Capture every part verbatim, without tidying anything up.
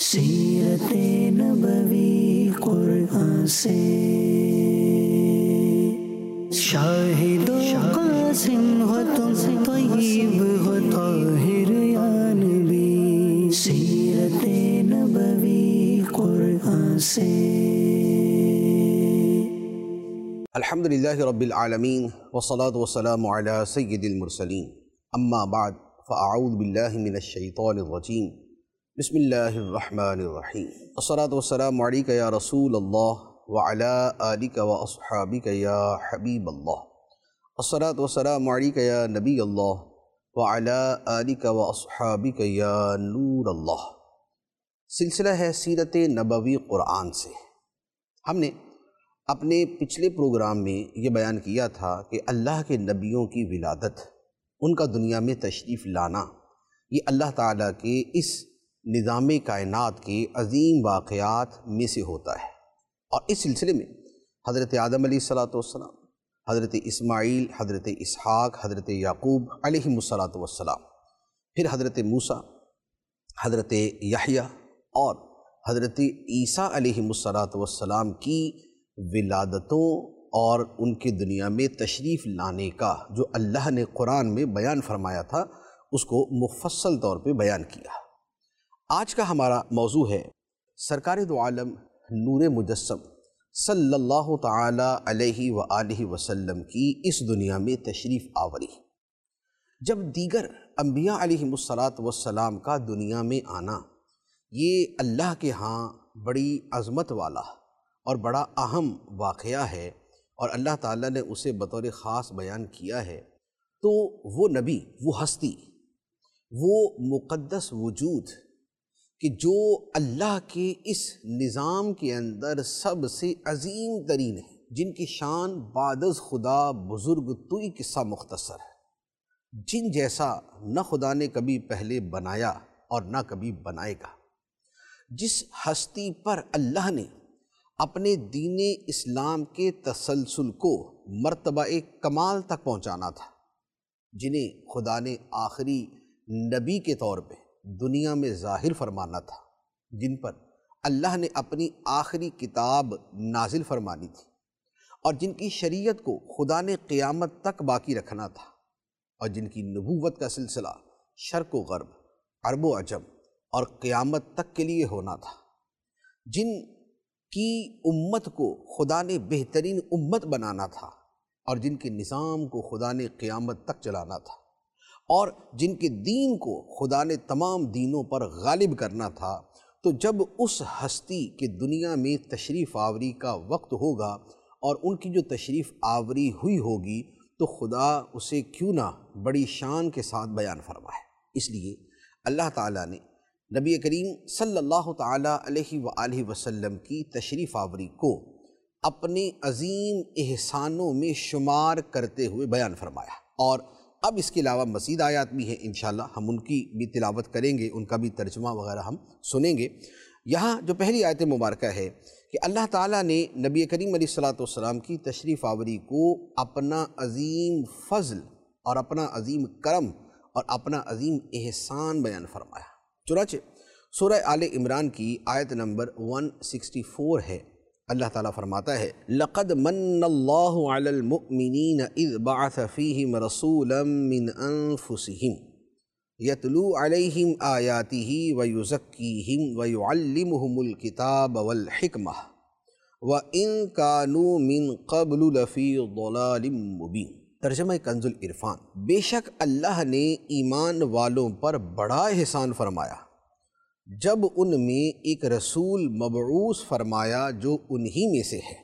سیرت نبوی قرآن سے شاہد و قاسم ہو تم، طیب ہو طاہر یا نبی، سیرت نبوی قرآن سے۔ الحمدللہ رب العالمین والصلاة والسلام علی سید المرسلین، اما بعد فاعوذ باللہ من الشیطان الرجیم، بسم اللہ الرحمن الرحیم۔ الصلاة والسلام علیک یا رسول اللہ وعلی آلک واصحابک یا حبیب اللہ، الصلاة والسلام علیک یا نبی اللہ وعلی آلک واصحابک یا نور اللہ۔ سلسلہ ہے سیرت نبوی قرآن سے۔ ہم نے اپنے پچھلے پروگرام میں یہ بیان کیا تھا کہ اللہ کے نبیوں کی ولادت، ان کا دنیا میں تشریف لانا، یہ اللہ تعالیٰ کے اس نظام کائنات کے عظیم واقعات میں سے ہوتا ہے۔ اور اس سلسلے میں حضرت آدم علیہ الصلوۃ والسلام، حضرت اسماعیل، حضرت اسحاق، حضرت یعقوب علیہم الصلوۃ والسلام، پھر حضرت موسیٰ، حضرت یحییٰ اور حضرت عیسیٰ علیہم الصلوۃ والسلام کی ولادتوں اور ان کے دنیا میں تشریف لانے کا جو اللہ نے قرآن میں بیان فرمایا تھا، اس کو مفصل طور پہ بیان کیا۔ آج کا ہمارا موضوع ہے سرکار دو عالم نور مجسم صلی اللہ تعالی علیہ وآلہ وسلم کی اس دنیا میں تشریف آوری۔ جب دیگر انبیاء علیہم الصلوۃ والسلام کا دنیا میں آنا، یہ اللہ کے ہاں بڑی عظمت والا اور بڑا اہم واقعہ ہے، اور اللہ تعالیٰ نے اسے بطور خاص بیان کیا ہے، تو وہ نبی، وہ ہستی، وہ مقدس وجود کہ جو اللہ کے اس نظام کے اندر سب سے عظیم ترین ہے، جن کی شان بعد از خدا بزرگ توئی قصہ مختصر ہے، جن جیسا نہ خدا نے کبھی پہلے بنایا اور نہ کبھی بنائے گا، جس ہستی پر اللہ نے اپنے دین اسلام کے تسلسل کو مرتبہ کمال تک پہنچانا تھا، جنہیں خدا نے آخری نبی کے طور پہ دنیا میں ظاہر فرمانا تھا، جن پر اللہ نے اپنی آخری کتاب نازل فرمانی تھی، اور جن کی شریعت کو خدا نے قیامت تک باقی رکھنا تھا، اور جن کی نبوت کا سلسلہ شرق و غرب، عرب و عجم اور قیامت تک کے لیے ہونا تھا، جن کی امت کو خدا نے بہترین امت بنانا تھا، اور جن کے نظام کو خدا نے قیامت تک چلانا تھا، اور جن کے دین کو خدا نے تمام دینوں پر غالب کرنا تھا۔ تو جب اس ہستی کے دنیا میں تشریف آوری کا وقت ہوگا اور ان کی جو تشریف آوری ہوئی ہوگی، تو خدا اسے کیوں نہ بڑی شان کے ساتھ بیان فرمائے۔ اس لیے اللہ تعالیٰ نے نبی کریم صلی اللہ تعالیٰ علیہ وآلہ وسلم کی تشریف آوری کو اپنے عظیم احسانوں میں شمار کرتے ہوئے بیان فرمایا، اور اب اس کے علاوہ مزید آیات بھی ہیں، انشاءاللہ ہم ان کی بھی تلاوت کریں گے، ان کا بھی ترجمہ وغیرہ ہم سنیں گے۔ یہاں جو پہلی آیت مبارکہ ہے کہ اللہ تعالیٰ نے نبی کریم علیہ الصلوۃ والسلام کی تشریف آوری کو اپنا عظیم فضل اور اپنا عظیم کرم اور اپنا عظیم احسان بیان فرمایا۔ چنانچہ سورہ آل عمران کی آیت نمبر ایک سو چون ہے، اللہ تعالیٰ فرماتا ہے لَقَدْ مَنَّ اللَّهُ عَلَى الْمُؤْمِنِينَ إِذْ بَعَثَ فِيهِمْ رَسُولًا مِّنْ أَنفُسِهِمْ يَتْلُو عَلَيْهِمْ آيَاتِهِ وَيُزَكِّيهِمْ وَيُعَلِّمُهُمُ الْكِتَابَ وَالْحِكْمَةَ وَإِن كَانُوا مِن قَبْلُ لَفِي ضَلَالٍ مُّبِينٍ۔ ترجمہ کنز العرفان۔ بے شک اللہ نے ایمان والوں پر بڑا احسان فرمایا جب ان میں ایک رسول مبعوث فرمایا جو انہی میں سے ہے۔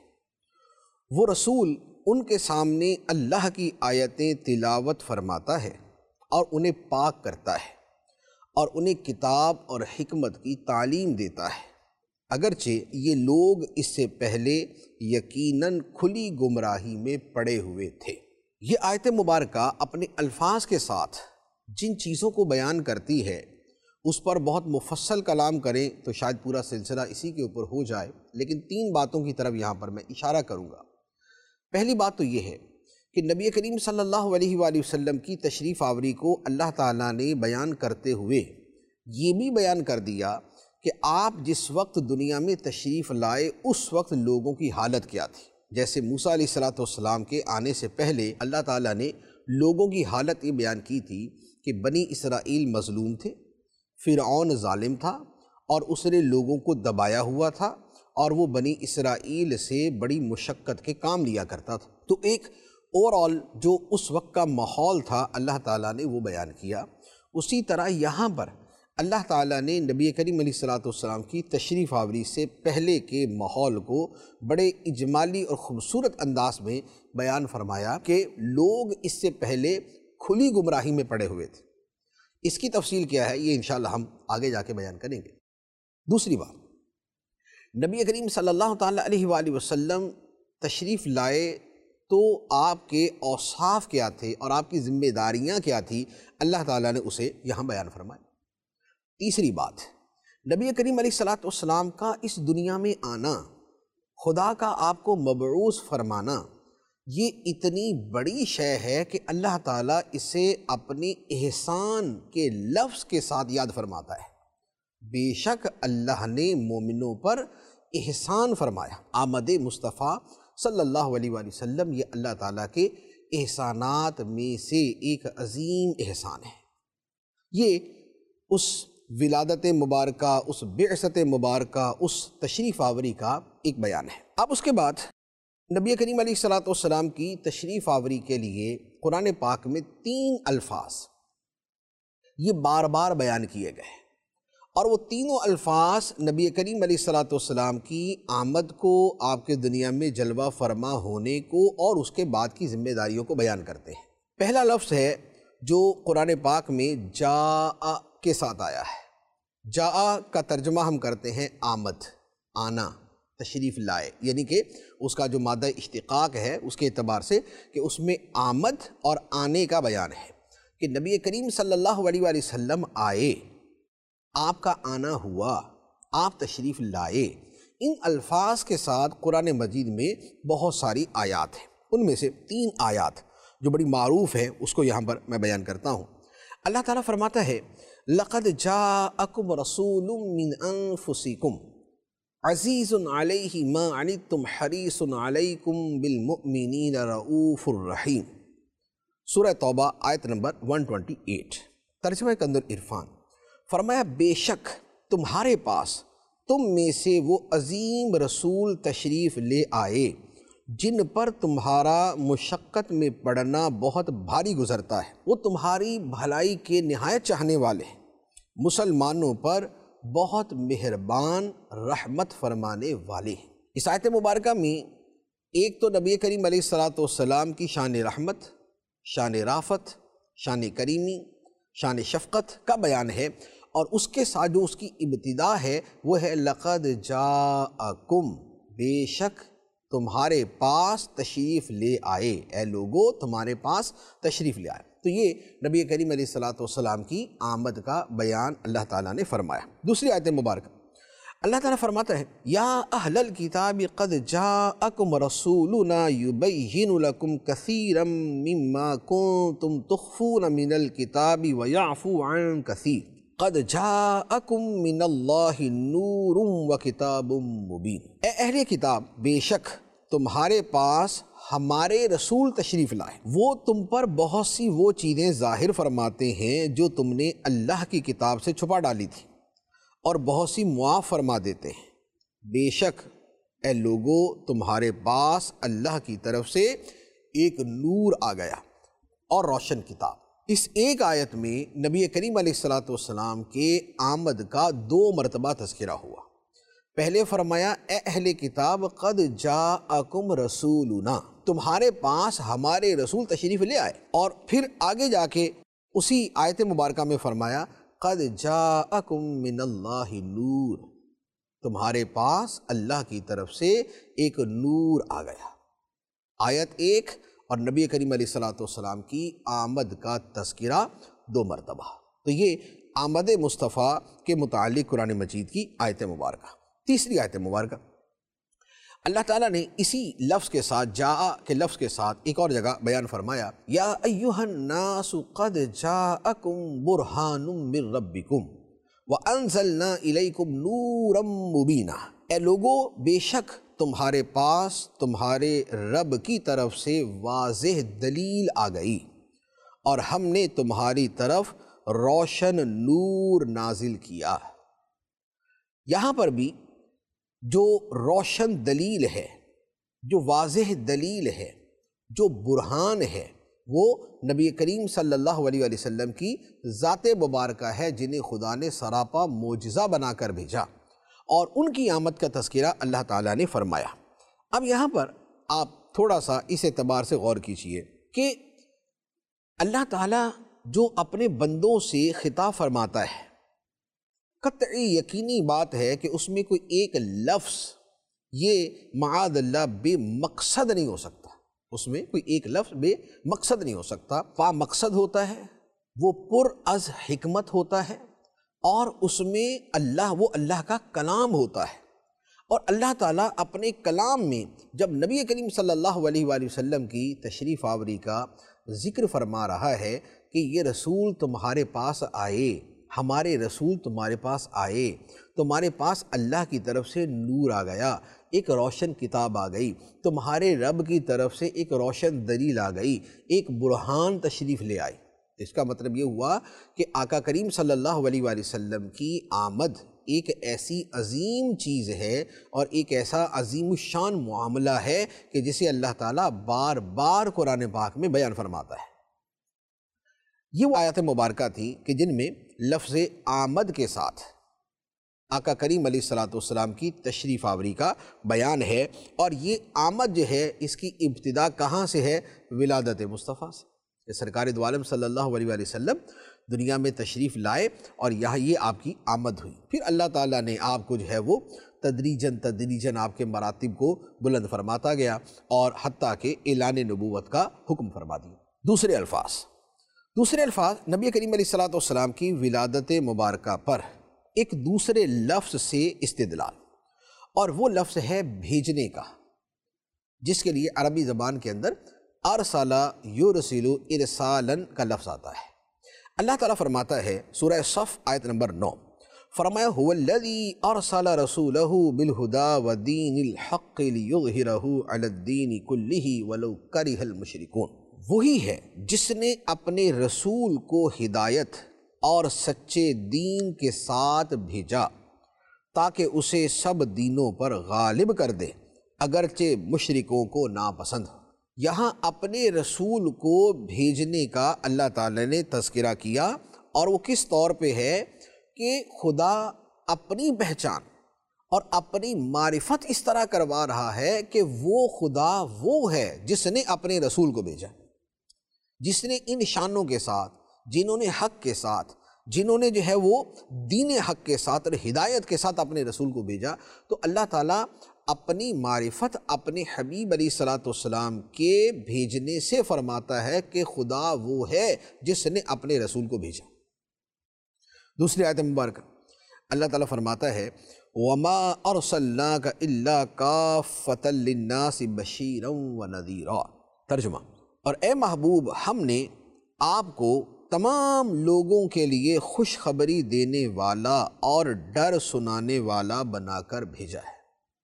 وہ رسول ان کے سامنے اللہ کی آیتیں تلاوت فرماتا ہے اور انہیں پاک کرتا ہے، اور انہیں کتاب اور حکمت کی تعلیم دیتا ہے، اگرچہ یہ لوگ اس سے پہلے یقیناً کھلی گمراہی میں پڑے ہوئے تھے۔ یہ آیت مبارکہ اپنے الفاظ کے ساتھ جن چیزوں کو بیان کرتی ہے، اس پر بہت مفصل کلام کریں تو شاید پورا سلسلہ اسی کے اوپر ہو جائے، لیکن تین باتوں کی طرف یہاں پر میں اشارہ کروں گا۔ پہلی بات تو یہ ہے کہ نبی کریم صلی اللہ علیہ وآلہ وسلم کی تشریف آوری کو اللہ تعالیٰ نے بیان کرتے ہوئے یہ بھی بیان کر دیا کہ کہ آپ جس وقت دنیا میں تشریف لائے اس وقت لوگوں کی حالت کیا تھی۔ جیسے موسیٰ علیہ الصلوۃ والسلام کے آنے سے پہلے اللہ تعالیٰ نے لوگوں کی حالت یہ بیان کی تھی کہ بنی اسرائیل مظلوم تھے، فرعون ظالم تھا اور اس نے لوگوں کو دبایا ہوا تھا اور وہ بنی اسرائیل سے بڑی مشقت کے کام لیا کرتا تھا۔ تو ایک اوورآل جو اس وقت کا ماحول تھا اللہ تعالیٰ نے وہ بیان کیا۔ اسی طرح یہاں پر اللہ تعالیٰ نے نبی کریم علیہ الصلوۃ والسلام کی تشریف آوری سے پہلے کے ماحول کو بڑے اجمالی اور خوبصورت انداز میں بیان فرمایا کہ لوگ اس سے پہلے کھلی گمراہی میں پڑے ہوئے تھے۔ اس کی تفصیل کیا ہے یہ انشاءاللہ ہم آگے جا کے بیان کریں گے۔ دوسری بات، نبی کریم صلی اللہ تعالیٰ علیہ وآلہ وسلم تشریف لائے تو آپ کے اوصاف کیا تھے اور آپ کی ذمہ داریاں کیا تھی، اللہ تعالیٰ نے اسے یہاں بیان فرمایا۔ تیسری بات، نبی کریم علیہ الصلوۃ والسلام کا اس دنیا میں آنا، خدا کا آپ کو مبعوث فرمانا، یہ اتنی بڑی شے ہے کہ اللہ تعالیٰ اسے اپنے احسان کے لفظ کے ساتھ یاد فرماتا ہے۔ بے شک اللہ نے مومنوں پر احسان فرمایا۔ آمد مصطفیٰ صلی اللہ علیہ وآلہ وسلم یہ اللہ تعالیٰ کے احسانات میں سے ایک عظیم احسان ہے۔ یہ اس ولادت مبارکہ، اس بعثت مبارکہ، اس تشریف آوری کا ایک بیان ہے۔ اب اس کے بعد نبی کریم علیہ الصلوۃ والسلام کی تشریف آوری کے لیے قرآن پاک میں تین الفاظ یہ بار بار بیان کیے گئے اور وہ تینوں الفاظ نبی کریم علیہ الصلوۃ والسلام کی آمد کو، آپ کے دنیا میں جلوہ فرما ہونے کو اور اس کے بعد کی ذمہ داریوں کو بیان کرتے ہیں۔ پہلا لفظ ہے جو قرآن پاک میں جاء کے ساتھ آیا ہے۔ جاء کا ترجمہ ہم کرتے ہیں آمد، آنا، تشریف لائے، یعنی کہ اس کا جو مادہ اشتقاق ہے اس کے اعتبار سے کہ اس میں آمد اور آنے کا بیان ہے کہ نبی کریم صلی اللہ علیہ وآلہ وسلم آئے، آپ کا آنا ہوا، آپ تشریف لائے۔ ان الفاظ کے ساتھ قرآن مجید میں بہت ساری آیات ہیں، ان میں سے تین آیات جو بڑی معروف ہیں اس کو یہاں پر میں بیان کرتا ہوں۔ اللہ تعالیٰ فرماتا ہے لَقَدْ جَاءَكُمْ رَسُولٌ مِّنْ أَنفُسِكُمْ عَزِيزٌ عَلَيْهِ مَا عَنِتُّمْ حَرِيصٌ عَلَيْكُمْ بِالْمُؤْمِنِينَ رَؤُوفٌ رَحِيمٌ۔ سورہ توبہ آیت نمبر ایک سو اٹھائیس، ترجمہ کنز العرفان۔ فرمایا بے شک تمہارے پاس تم میں سے وہ عظیم رسول تشریف لے آئے جن پر تمہارا مشقت میں پڑنا بہت بھاری گزرتا ہے، وہ تمہاری بھلائی کے نہایت چاہنے والے ہیں، مسلمانوں پر بہت مہربان، رحمت فرمانے والے ہیں۔ اس آیت مبارکہ میں ایک تو نبی کریم علیہ الصلوۃ والسلام کی شان رحمت، شان رافت، شان کریمی، شان شفقت کا بیان ہے، اور اس کے ساتھ جو اس کی ابتدا ہے وہ ہے لَقَدْ جَاءَكُمْ، بے شک تمہارے پاس تشریف لے آئے، اے لوگو تمہارے پاس تشریف لے آئے۔ تو یہ نبی کریم علیہ الصلوۃ والسلام کی آمد کا بیان اللہ تعالیٰ نے فرمایا۔ دوسری آیت مبارکہ اللہ تعالیٰ فرماتا ہے یا اہل الکتاب قد جاءکم رسولنا یبین لکم کثیرا مما کنتم تخفون من الکتاب ویعفو عن کثیر قد جاءکم من اللہ نور وکتاب مبین۔ اے اہل کتاب، بے شک تمہارے پاس ہمارے رسول تشریف لائے، وہ تم پر بہت سی وہ چیزیں ظاہر فرماتے ہیں جو تم نے اللہ کی کتاب سے چھپا ڈالی تھی، اور بہت سی معاف فرما دیتے ہیں۔ بے شک اے لوگو تمہارے پاس اللہ کی طرف سے ایک نور آ گیا اور روشن کتاب۔ اس ایک آیت میں نبی کریم علیہ الصلوۃ والسلام کے آمد کا دو مرتبہ تذکرہ ہوا۔ پہلے فرمایا اے اہل کتاب قد جاءکم رسولنا، تمہارے پاس ہمارے رسول تشریف لے آئے، اور پھر آگے جا کے اسی آیت مبارکہ میں فرمایا قد جاءکم من اللہ نور، تمہارے پاس اللہ کی طرف سے ایک نور آ گیا۔ آیت ایک اور نبی کریم علیہ الصلوۃ والسلام کی آمد کا تذکرہ دو مرتبہ۔ تو یہ آمد مصطفیٰ کے متعلق قرآن مجید کی آیت مبارکہ۔ تیسری آیت مبارکہ اللہ تعالیٰ نے اسی لفظ کے ساتھ، جاء کے لفظ کے ساتھ ایک اور جگہ بیان فرمایا یا ایھا الناس قد جاءکم برہان من ربکم وَأَنزَلْنَا إِلَيْكُمْ نُورًا مُبِينًا، اے لوگو بے شک تمہارے پاس تمہارے رب کی طرف سے واضح دلیل آ گئی، اور ہم نے تمہاری طرف روشن نور نازل کیا۔ یہاں پر بھی جو روشن دلیل ہے، جو واضح دلیل ہے، جو برہان ہے، وہ نبی کریم صلی اللہ علیہ وآلہ وسلم کی ذات مبارکہ ہے، جنہیں خدا نے سراپا معجزہ بنا کر بھیجا، اور ان کی آمد کا تذکرہ اللہ تعالیٰ نے فرمایا۔ اب یہاں پر آپ تھوڑا سا اس اعتبار سے غور کیجئے کہ اللہ تعالیٰ جو اپنے بندوں سے خطاب فرماتا ہے، قطعی یقینی بات ہے کہ اس میں کوئی ایک لفظ یہ معاذ اللہ بے مقصد نہیں ہو سکتا، اس میں کوئی ایک لفظ بے مقصد نہیں ہو سکتا۔ با مقصد ہوتا ہے، وہ پر از حکمت ہوتا ہے، اور اس میں اللہ وہ اللہ کا کلام ہوتا ہے، اور اللہ تعالیٰ اپنے کلام میں جب نبی کریم صلی اللہ علیہ وآلہ وسلم کی تشریف آوری کا ذکر فرما رہا ہے کہ یہ رسول تمہارے پاس آئے، ہمارے رسول تمہارے پاس آئے، تمہارے پاس اللہ کی طرف سے نور آ گیا، ایک روشن کتاب آ گئی، تمہارے رب کی طرف سے ایک روشن دلیل آ گئی، ایک برہان تشریف لے آئی۔ اس کا مطلب یہ ہوا کہ آقا کریم صلی اللہ علیہ وآلہ وسلم کی آمد ایک ایسی عظیم چیز ہے اور ایک ایسا عظیم الشان معاملہ ہے کہ جسے اللہ تعالیٰ بار بار قرآن پاک میں بیان فرماتا ہے۔ یہ وہ آیات مبارکہ تھیں کہ جن میں لفظ آمد کے ساتھ آقا کریم علیہ الصلوۃ والسلام کی تشریف آوری کا بیان ہے، اور یہ آمد جو ہے اس کی ابتدا کہاں سے ہے؟ ولادت مصطفیٰ سے، کہ سرکار دو عالم صلی اللہ علیہ وآلہ وسلم دنیا میں تشریف لائے اور یہاں یہ آپ کی آمد ہوئی۔ پھر اللہ تعالیٰ نے آپ کو جو ہے وہ تدریجاً تدریجاً آپ کے مراتب کو بلند فرماتا گیا، اور حتیٰ کہ اعلان نبوت کا حکم فرما دیا۔ دوسرے الفاظ دوسرے الفاظ نبی کریم علیہ الصلوۃ والسلام کی ولادت مبارکہ پر ایک دوسرے لفظ سے استدلال، اور وہ لفظ ہے بھیجنے کا، جس کے لیے عربی زبان کے اندر ارسل یرسل ارسالاً کا لفظ آتا ہے۔ اللہ تعالیٰ فرماتا ہے سورہ صف آیت نمبر نو، فرمایا هو الذی ارسل رسولہ بالہدی ودین الحق لیظہرہ علی الدین کلہ ولو کرہ المشرکون، وہی ہے جس نے اپنے رسول کو ہدایت اور سچے دین کے ساتھ بھیجا تاکہ اسے سب دینوں پر غالب کر دے اگرچہ مشرکوں کو ناپسند ہو۔ یہاں اپنے رسول کو بھیجنے کا اللہ تعالی نے تذکرہ کیا، اور وہ کس طور پہ ہے کہ خدا اپنی پہچان اور اپنی معرفت اس طرح کروا رہا ہے کہ وہ خدا وہ ہے جس نے اپنے رسول کو بھیجا، جس نے ان شانوں کے ساتھ، جنہوں نے حق کے ساتھ، جنہوں نے جو ہے وہ دین حق کے ساتھ اور ہدایت کے ساتھ اپنے رسول کو بھیجا۔ تو اللہ تعالیٰ اپنی معرفت اپنے حبیب علیہ الصلوۃ والسلام کے بھیجنے سے فرماتا ہے کہ خدا وہ ہے جس نے اپنے رسول کو بھیجا۔ دوسری آیت مبارکہ اللہ تعالیٰ فرماتا ہے وَمَا أَرْسَلْنَاكَ إِلَّا كَافَّةً لِلنَّاسِ بَشِيرًا وَنَذِيرًا، ترجمہ، اور اے محبوب ہم نے آپ کو تمام لوگوں کے لیے خوشخبری دینے والا اور ڈر سنانے والا بنا کر بھیجا ہے۔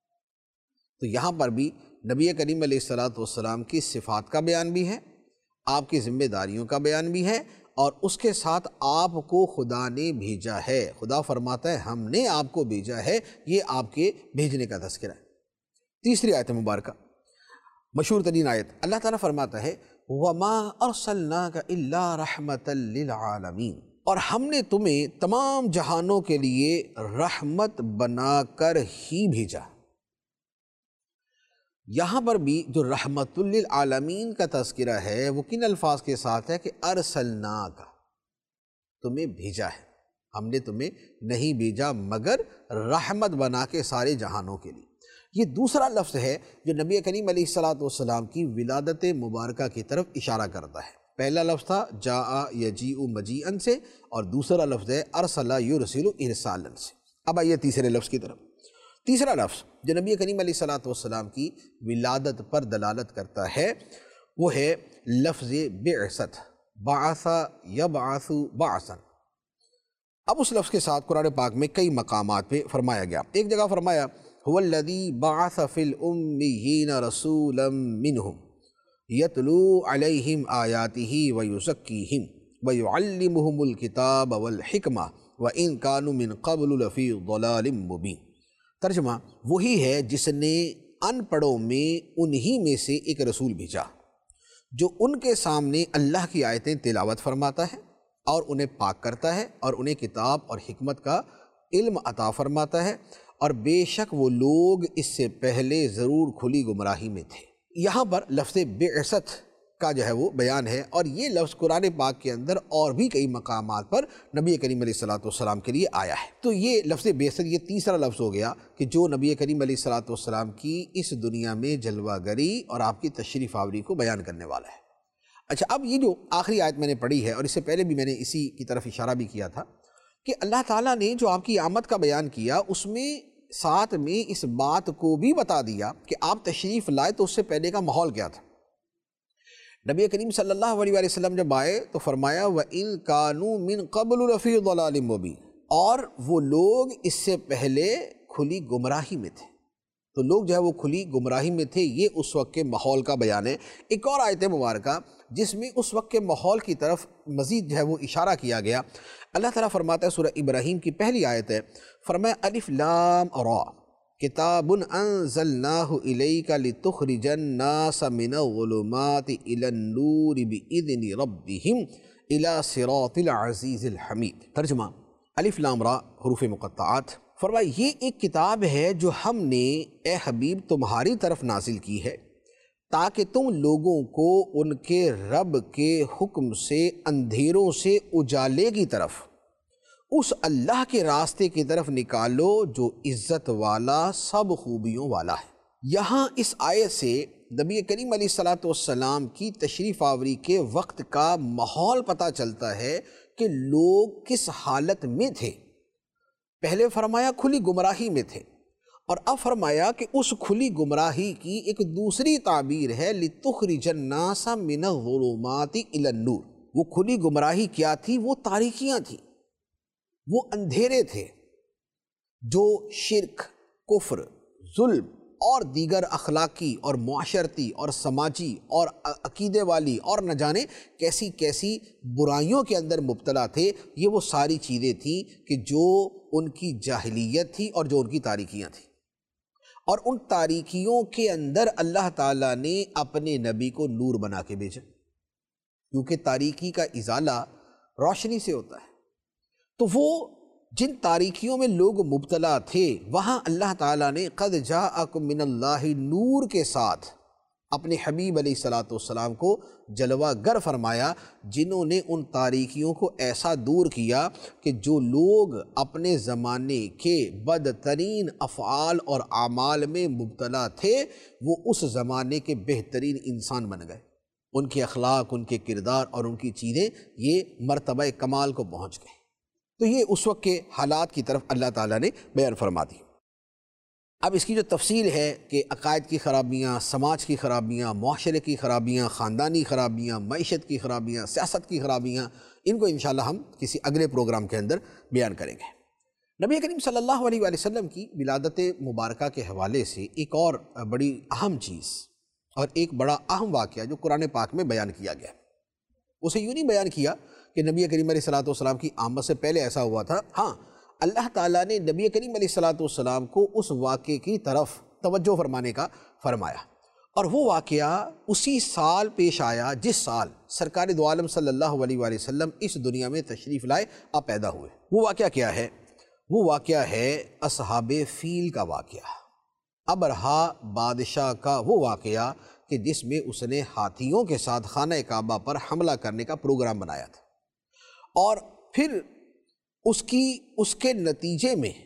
تو یہاں پر بھی نبی کریم علیہ الصلوۃ والسلام کی صفات کا بیان بھی ہے، آپ کی ذمہ داریوں کا بیان بھی ہے، اور اس کے ساتھ آپ کو خدا نے بھیجا ہے۔ خدا فرماتا ہے ہم نے آپ کو بھیجا ہے، یہ آپ کے بھیجنے کا تذکرہ ہے۔ تیسری آیت مبارکہ مشہور ترین آیت، اللہ تعالیٰ فرماتا ہے وَمَا أَرْسَلْنَاكَ إِلَّا رَحْمَةً لِلْعَالَمِينَ، اور ہم نے تمہیں تمام جہانوں کے لیے رحمت بنا کر ہی بھیجا۔ یہاں پر بھی جو رحمت للعالمین کا تذکرہ ہے وہ کن الفاظ کے ساتھ ہے کہ ارسلناک، تمہیں بھیجا ہے، ہم نے تمہیں نہیں بھیجا مگر رحمت بنا کے سارے جہانوں کے لیے۔ یہ دوسرا لفظ ہے جو نبی کریم علیہ الصلوۃ والسلام کی ولادت مبارکہ کی طرف اشارہ کرتا ہے۔ پہلا لفظ تھا جاء یجیء مجیئن سے، اور دوسرا لفظ ہے ارسل یرسل ارسالاً سے۔ اب آئیے تیسرے لفظ کی طرف۔ تیسرا لفظ جو نبی کریم علیہ الصلوۃ والسلام کی ولادت پر دلالت کرتا ہے وہ ہے لفظ بعثت، بعث یبعث بعثا، اب اس لفظ کے ساتھ قرآن پاک میں کئی مقامات پہ فرمایا گیا. ایک جگہ فرمایا هو الذی بعث فی الامیین رسولا منہم یتلو علیہم آیاتہ ویزکیہم ویعلمہم الکتاب والحکمہ وَإِن كَانُوا مِن قَبْلُ لَفِي ضَلَالٍ مُبِينٍ. ترجمہ وہی ہے جس نے ان پڑھوں میں انہی میں سے ایک رسول بھیجا جو ان کے سامنے اللہ کی آیتیں تلاوت فرماتا ہے اور انہیں پاک کرتا ہے اور انہیں کتاب اور حکمت کا علم عطا فرماتا ہے، اور بے شک وہ لوگ اس سے پہلے ضرور کھلی گمراہی میں تھے. یہاں پر لفظ بعثت کا جو ہے وہ بیان ہے، اور یہ لفظ قرآن پاک کے اندر اور بھی کئی مقامات پر نبی کریم علیہ الصلوۃ والسلام کے لیے آیا ہے. تو یہ لفظ بعثت یہ تیسرا لفظ ہو گیا کہ جو نبی کریم علیہ الصلوۃ والسلام کی اس دنیا میں جلوہ گری اور آپ کی تشریف آوری کو بیان کرنے والا ہے. اچھا، اب یہ جو آخری آیت میں نے پڑھی ہے، اور اس سے پہلے بھی میں نے اسی کی طرف اشارہ بھی کیا تھا کہ اللہ تعالیٰ نے جو آپ کی آمد کا بیان کیا اس میں ساتھ میں اس بات کو بھی بتا دیا کہ آپ تشریف لائے تو اس سے پہلے کا ماحول کیا تھا. نبی کریم صلی اللہ علیہ وآلہ وسلم جب آئے تو فرمایا وَإِن كَانُوا مِن قَبْلُ لَفِي ضَلَالٍ مُبِينٍ، اور وہ لوگ اس سے پہلے کھلی گمراہی میں تھے. تو لوگ جو ہے وہ کھلی گمراہی میں تھے، یہ اس وقت کے ماحول کا بیان ہے. ایک اور آیت مبارکہ جس میں اس وقت کے ماحول کی طرف مزید جو ہے وہ اشارہ کیا گیا. اللہ تعالیٰ فرماتا ہے سورہ ابراہیم کی پہلی آیت ہے، فرمایا الف لام را کتاب انزلناہ الیک لتخرج الناس من الظلمات الی النور باذن ربہم الی صراط العزیز الحمید. ترجمہ الف لام را حروف مقطعات. فرمایا یہ ایک کتاب ہے جو ہم نے اے حبیب تمہاری طرف نازل کی ہے تاکہ تم لوگوں کو ان کے رب کے حکم سے اندھیروں سے اجالے کی طرف اس اللہ کے راستے کی طرف نکالو جو عزت والا سب خوبیوں والا ہے. یہاں اس آیت سے نبی کریم علیہ الصلوۃ والسلام کی تشریف آوری کے وقت کا ماحول پتہ چلتا ہے کہ لوگ کس حالت میں تھے. پہلے فرمایا کھلی گمراہی میں تھے، اور اب فرمایا کہ اس کھلی گمراہی کی ایک دوسری تعبیر ہے لِتُخْرِجَ النَّاسَ مِنَ الظُّلُمَاتِ إِلَى النُّورِ. وہ کھلی گمراہی کیا تھی؟ وہ تاریکیاں تھیں، وہ اندھیرے تھے جو شرک، کفر، ظلم اور دیگر اخلاقی اور معاشرتی اور سماجی اور عقیدے والی اور نہ جانے کیسی کیسی برائیوں کے اندر مبتلا تھے. یہ وہ ساری چیزیں تھیں کہ جو ان کی جاہلیت تھی اور جو ان کی تاریکیاں تھیں، اور ان تاریکیوں کے اندر اللہ تعالیٰ نے اپنے نبی کو نور بنا کے بھیجا، کیونکہ تاریکی کا ازالہ روشنی سے ہوتا ہے. تو وہ جن تاریکیوں میں لوگ مبتلا تھے وہاں اللہ تعالیٰ نے قد جاءکم من اللہ نور کے ساتھ اپنے حبیب علیہ الصلوۃ والسلام کو جلوہ گر فرمایا، جنہوں نے ان تاریکیوں کو ایسا دور کیا کہ جو لوگ اپنے زمانے کے بدترین افعال اور اعمال میں مبتلا تھے وہ اس زمانے کے بہترین انسان بن گئے. ان کے اخلاق، ان کے کردار اور ان کی چیزیں یہ مرتبہ کمال کو پہنچ گئے. تو یہ اس وقت کے حالات کی طرف اللہ تعالیٰ نے بیان فرما دی. اب اس کی جو تفصیل ہے کہ عقائد کی خرابیاں، سماج کی خرابیاں، معاشرے کی خرابیاں، خاندانی خرابیاں، معیشت کی خرابیاں، سیاست کی خرابیاں، ان کو انشاءاللہ ہم کسی اگلے پروگرام کے اندر بیان کریں گے. نبی کریم صلی اللہ علیہ وآلہ وسلم کی ولادت مبارکہ کے حوالے سے ایک اور بڑی اہم چیز اور ایک بڑا اہم واقعہ جو قرآن پاک میں بیان کیا گیا، اسے یوں نہیں بیان کیا کہ نبی کریم علیہ الصلوۃ والسلام کی آمد سے پہلے ایسا ہوا تھا. ہاں، اللہ تعالیٰ نے نبی کریم علیہ الصلوۃ والسلام کو اس واقعے کی طرف توجہ فرمانے کا فرمایا، اور وہ واقعہ اسی سال پیش آیا جس سال سرکار دو عالم صلی اللہ علیہ وآلہ وسلم اس دنیا میں تشریف لائے، آپ پیدا ہوئے. وہ واقعہ کیا ہے؟ وہ واقعہ ہے اصحاب فیل کا واقعہ، ابرہا بادشاہ کا وہ واقعہ کہ جس میں اس نے ہاتھیوں کے ساتھ خانہ کعبہ پر حملہ کرنے کا پروگرام بنایا تھا، اور پھر اس کی اس کے نتیجے میں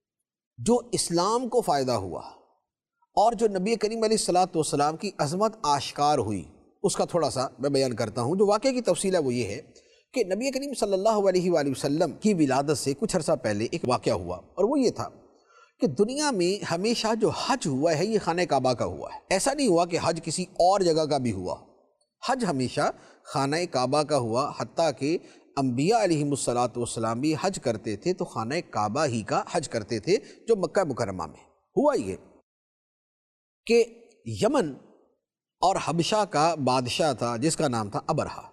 جو اسلام کو فائدہ ہوا اور جو نبی کریم علیہ الصلوۃ والسلام کی عظمت آشکار ہوئی، اس کا تھوڑا سا میں بیان کرتا ہوں. جو واقعے کی تفصیل ہے وہ یہ ہے کہ نبی کریم صلی اللہ علیہ وآلہ وسلم کی ولادت سے کچھ عرصہ پہلے ایک واقعہ ہوا، اور وہ یہ تھا کہ دنیا میں ہمیشہ جو حج ہوا ہے یہ خانہ کعبہ کا ہوا ہے. ایسا نہیں ہوا کہ حج کسی اور جگہ کا بھی ہوا، حج ہمیشہ خانہ کعبہ کا ہوا. حتیٰ کہ انبیاء علیہم الصلاۃ والسلام بھی حج کرتے تھے تو خانہ کعبہ ہی کا حج کرتے تھے جو مکہ مکرمہ میں۔ ہوا یہ کہ یمن اور حبشہ کا بادشاہ تھا جس کا نام تھا ابرہہ،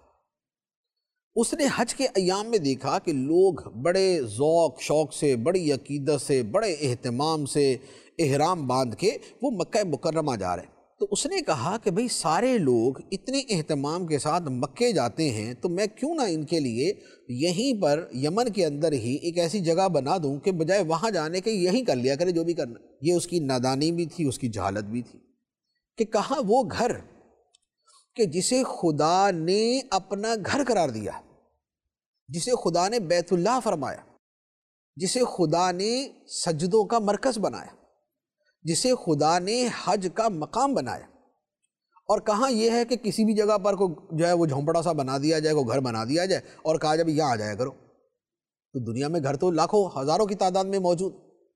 اس نے حج کے ایام میں دیکھا کہ لوگ بڑے ذوق شوق سے، بڑی عقیدت سے، بڑے اہتمام سے احرام باندھ کے وہ مکہ مکرمہ جا رہے ہیں۔ تو اس نے کہا کہ بھئی سارے لوگ اتنے اہتمام کے ساتھ مکے جاتے ہیں تو میں کیوں نہ ان کے لیے یہیں پر یمن کے اندر ہی ایک ایسی جگہ بنا دوں کہ بجائے وہاں جانے کے یہیں کر لیا کرے جو بھی کرنا۔ یہ اس کی نادانی بھی تھی، اس کی جہالت بھی تھی کہ کہاں وہ گھر کہ جسے خدا نے اپنا گھر قرار دیا، جسے خدا نے بیت اللہ فرمایا، جسے خدا نے سجدوں کا مرکز بنایا، جسے خدا نے حج کا مقام بنایا، اور کہاں یہ ہے کہ کسی بھی جگہ پر کوئی جو ہے وہ جھونپڑا سا بنا دیا جائے، کوئی گھر بنا دیا جائے اور کہا جائے یہاں آ جایا کرو۔ تو دنیا میں گھر تو لاکھوں ہزاروں کی تعداد میں موجود،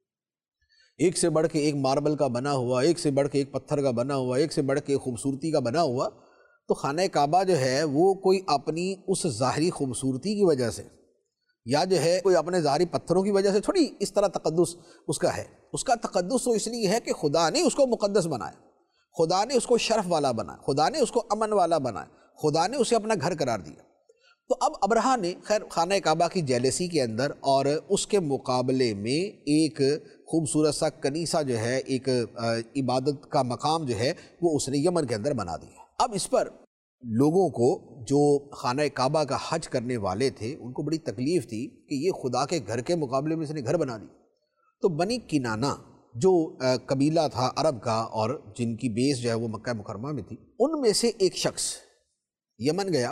ایک سے بڑھ کے ایک ماربل کا بنا ہوا، ایک سے بڑھ کے ایک پتھر کا بنا ہوا، ایک سے بڑھ کے خوبصورتی کا بنا ہوا۔ تو خانہ کعبہ جو ہے وہ کوئی اپنی اس ظاہری خوبصورتی کی وجہ سے یا جو ہے کوئی اپنے ظاہری پتھروں کی وجہ سے تھوڑی اس طرح تقدس اس کا ہے۔ اس کا تقدس تو اس لیے ہے کہ خدا نے اس کو مقدس بنایا، خدا نے اس کو شرف والا بنایا، خدا نے اس کو امن والا بنایا، خدا نے اسے اپنا گھر قرار دیا۔ تو اب ابرہہ نے خیر خانہ کعبہ کی جیلسی کے اندر اور اس کے مقابلے میں ایک خوبصورت سا کنیسہ جو ہے، ایک عبادت کا مقام جو ہے وہ اس نے یمن کے اندر بنا دیا۔ اب اس پر لوگوں کو جو خانہ کعبہ کا حج کرنے والے تھے ان کو بڑی تکلیف تھی کہ یہ خدا کے گھر کے مقابلے میں اس نے گھر بنا دی۔ تو بنی کنانہ جو قبیلہ تھا عرب کا اور جن کی بیس جو ہے وہ مکہ مکرمہ میں تھی، ان میں سے ایک شخص یمن گیا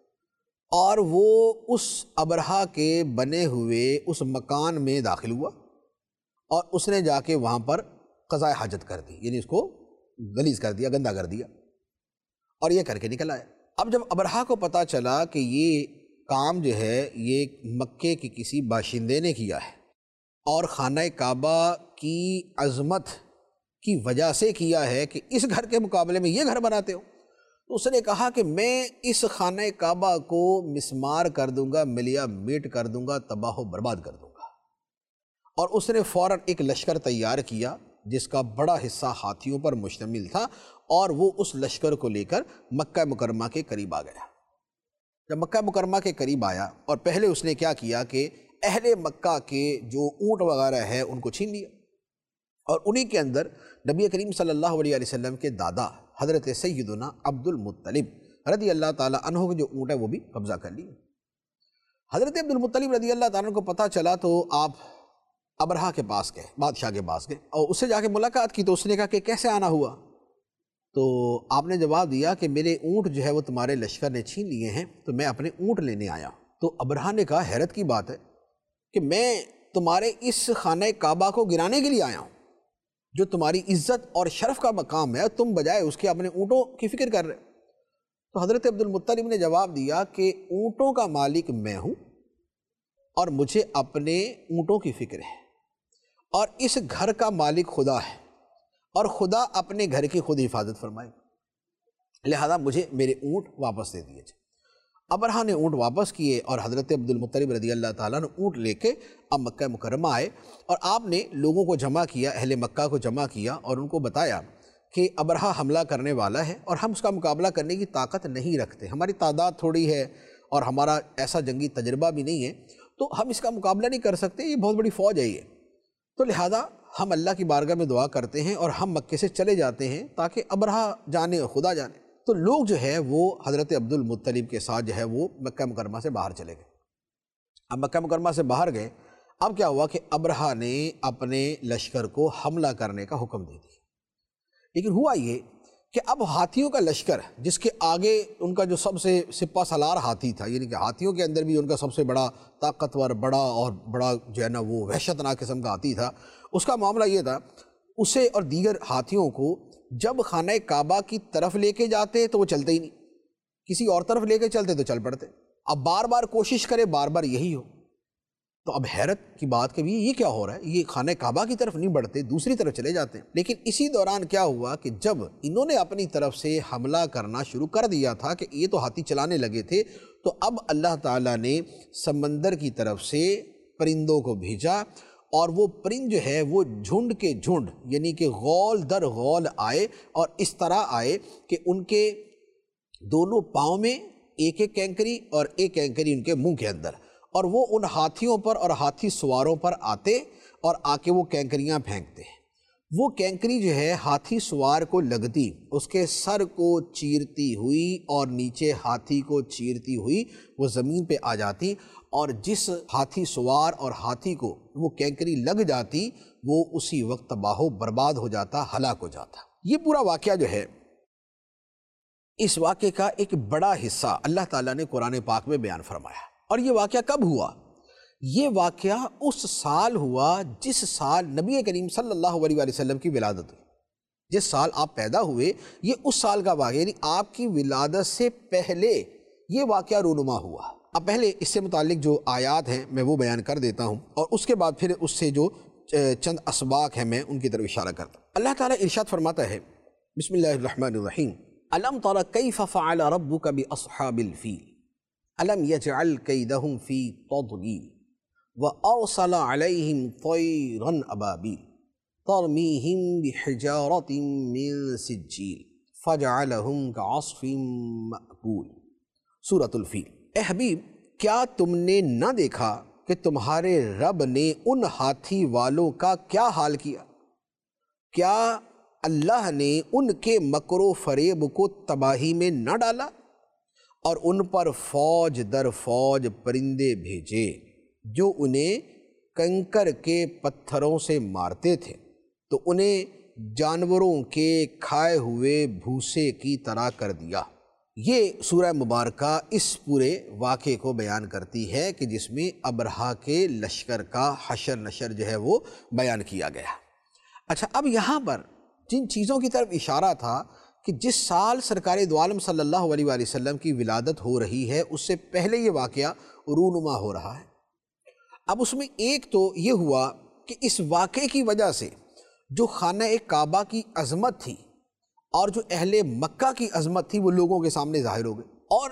اور وہ اس ابرہہ کے بنے ہوئے اس مکان میں داخل ہوا اور اس نے جا کے وہاں پر قضاء حاجت کر دی، یعنی اس کو غلیظ کر دیا، گندہ کر دیا اور یہ کر کے نکل آیا۔ اب جب ابرہہ کو پتہ چلا کہ یہ کام جو ہے یہ مکے کے کسی باشندے نے کیا ہے اور خانہ کعبہ کی عظمت کی وجہ سے کیا ہے کہ اس گھر کے مقابلے میں یہ گھر بناتے ہو، تو اس نے کہا کہ میں اس خانہ کعبہ کو مسمار کر دوں گا، ملیا میٹ کر دوں گا، تباہ و برباد کر دوں گا۔ اور اس نے فوراً ایک لشکر تیار کیا جس کا بڑا حصہ ہاتھیوں پر مشتمل تھا اور وہ اس لشکر کو لے کر مکہ مکرمہ کے قریب آ گیا۔ جب مکہ مکرمہ کے قریب آیا اور پہلے اس نے کیا کیا کہ اہل مکہ کے جو اونٹ وغیرہ ہے ان کو چھین لیا اور انہی کے اندر نبی کریم صلی اللہ علیہ وسلم کے دادا حضرت سیدنا عبد المطلب رضی اللہ تعالیٰ عنہ کے جو اونٹ ہے وہ بھی قبضہ کر لیے۔ حضرت عبد المطلب رضی اللہ تعالیٰ عنہ کو پتہ چلا تو آپ ابرہہ کے پاس گئے، بادشاہ کے پاس گئے اور اس سے جا کے ملاقات کی۔ تو اس نے کہا کہ کیسے آنا ہوا؟ تو آپ نے جواب دیا کہ میرے اونٹ جو ہے وہ تمہارے لشکر نے چھین لیے ہیں تو میں اپنے اونٹ لینے آیا۔ تو ابرہہ نے کہا حیرت کی بات ہے کہ میں تمہارے اس خانہ کعبہ کو گرانے کے لیے آیا ہوں جو تمہاری عزت اور شرف کا مقام ہے، تم بجائے اس کے اپنے اونٹوں کی فکر کر رہے۔ تو حضرت عبد المطلب نے جواب دیا کہ اونٹوں کا مالک میں ہوں اور مجھے اپنے اونٹوں کی فکر ہے، اور اس گھر کا مالک خدا ہے اور خدا اپنے گھر کی خود حفاظت فرمائے، لہذا مجھے میرے اونٹ واپس دے دیے جائے۔ ابرہہ نے اونٹ واپس کیے اور حضرت عبد المطلب رضی اللہ تعالیٰ نے اونٹ لے کے اب مکہ مکرمہ آئے اور آپ نے لوگوں کو جمع کیا، اہل مکہ کو جمع کیا اور ان کو بتایا کہ ابرہہ حملہ کرنے والا ہے اور ہم اس کا مقابلہ کرنے کی طاقت نہیں رکھتے، ہماری تعداد تھوڑی ہے اور ہمارا ایسا جنگی تجربہ بھی نہیں ہے تو ہم اس کا مقابلہ نہیں کر سکتے، یہ بہت بڑی فوج ہے یہ، تو لہذا ہم اللہ کی بارگاہ میں دعا کرتے ہیں اور ہم مکے سے چلے جاتے ہیں تاکہ ابرہہ جانے اور خدا جانے۔ تو لوگ جو ہے وہ حضرت عبد المطلب کے ساتھ جو ہے وہ مکہ مکرمہ سے باہر چلے گئے۔ اب مکہ مکرمہ سے باہر گئے، اب کیا ہوا کہ ابرہہ نے اپنے لشکر کو حملہ کرنے کا حکم دے دیا، لیکن ہوا یہ کہ اب ہاتھیوں کا لشکر جس کے آگے ان کا جو سب سے سپہ سالار ہاتھی تھا، یعنی کہ ہاتھیوں کے اندر بھی ان کا سب سے بڑا طاقتور بڑا اور بڑا جو ہے نا وہ وحشتناک قسم کا ہاتھی تھا، اس کا معاملہ یہ تھا اسے اور دیگر ہاتھیوں کو جب خانہ کعبہ کی طرف لے کے جاتے تو وہ چلتے ہی نہیں، کسی اور طرف لے کے چلتے تو چل پڑتے، اب بار بار کوشش کرے بار بار یہی ہو، تو اب حیرت کی بات کہ یہ کیا ہو رہا ہے، یہ خانہ کعبہ کی طرف نہیں بڑھتے، دوسری طرف چلے جاتے ہیں۔ لیکن اسی دوران کیا ہوا کہ جب انہوں نے اپنی طرف سے حملہ کرنا شروع کر دیا تھا کہ یہ تو ہاتھی چلانے لگے تھے، تو اب اللہ تعالیٰ نے سمندر کی طرف سے پرندوں کو بھیجا، اور وہ پرند جو ہے وہ جھنڈ کے جھنڈ یعنی کہ غول در غول آئے، اور اس طرح آئے کہ ان کے دونوں پاؤں میں ایک ایک کینکری اور ایک کینکری ان کے منہ کے اندر، اور وہ ان ہاتھیوں پر اور ہاتھی سواروں پر آتے اور آ کے وہ کینکریاں پھینکتے۔ وہ کینکری جو ہے ہاتھی سوار کو لگتی، اس کے سر کو چیرتی ہوئی اور نیچے ہاتھی کو چیرتی ہوئی وہ زمین پہ آ جاتی، اور جس ہاتھی سوار اور ہاتھی کو وہ کینکری لگ جاتی وہ اسی وقت تباہ و برباد ہو جاتا، ہلاک ہو جاتا۔ یہ پورا واقعہ جو ہے، اس واقعے کا ایک بڑا حصہ اللہ تعالیٰ نے قرآن پاک میں بیان فرمایا۔ اور یہ واقعہ کب ہوا؟ یہ واقعہ اس سال ہوا جس سال نبی کریم صلی اللہ علیہ وآلہ وسلم کی ولادت ہوئی۔ جس سال آپ پیدا ہوئے یہ اس سال کا واقعہ، یعنی آپ کی ولادت سے پہلے یہ واقعہ رونما ہوا۔ اب پہلے اس سے متعلق جو آیات ہیں میں وہ بیان کر دیتا ہوں، اور اس کے بعد پھر اس سے جو چند اسباق ہیں میں ان کی طرف اشارہ کرتا ہوں۔ اللہ تعالیٰ ارشاد فرماتا ہے، بسم اللہ الرحمن الرحیم، الم تر کیف فعل ربک باصحاب الفیل الم یجعل کیدہم فی تضلیل وارسل علیہم طیرا ابابیل ترمیہم بحجارۃ من سجیل فجعلہم کعصف مأکول۔ سورۃ الفیل۔ اے حبیب، کیا تم نے نہ دیکھا کہ تمہارے رب نے ان ہاتھی والوں کا کیا حال کیا؟ کیا اللہ نے ان کے مکر و فریب کو تباہی میں نہ ڈالا، اور ان پر فوج در فوج پرندے بھیجے جو انہیں کنکر کے پتھروں سے مارتے تھے، تو انہیں جانوروں کے کھائے ہوئے بھوسے کی طرح کر دیا۔ یہ سورہ مبارکہ اس پورے واقعے کو بیان کرتی ہے کہ جس میں ابرہہ کے لشکر کا حشر نشر جو ہے وہ بیان کیا گیا۔ اچھا، اب یہاں پر جن چیزوں کی طرف اشارہ تھا کہ جس سال سرکار دو عالم صلی اللہ علیہ وآلہ وسلم کی ولادت ہو رہی ہے اس سے پہلے یہ واقعہ رونما ہو رہا ہے۔ اب اس میں ایک تو یہ ہوا کہ اس واقعے کی وجہ سے جو خانہ کعبہ کی عظمت تھی اور جو اہل مکہ کی عظمت تھی وہ لوگوں کے سامنے ظاہر ہو گئی، اور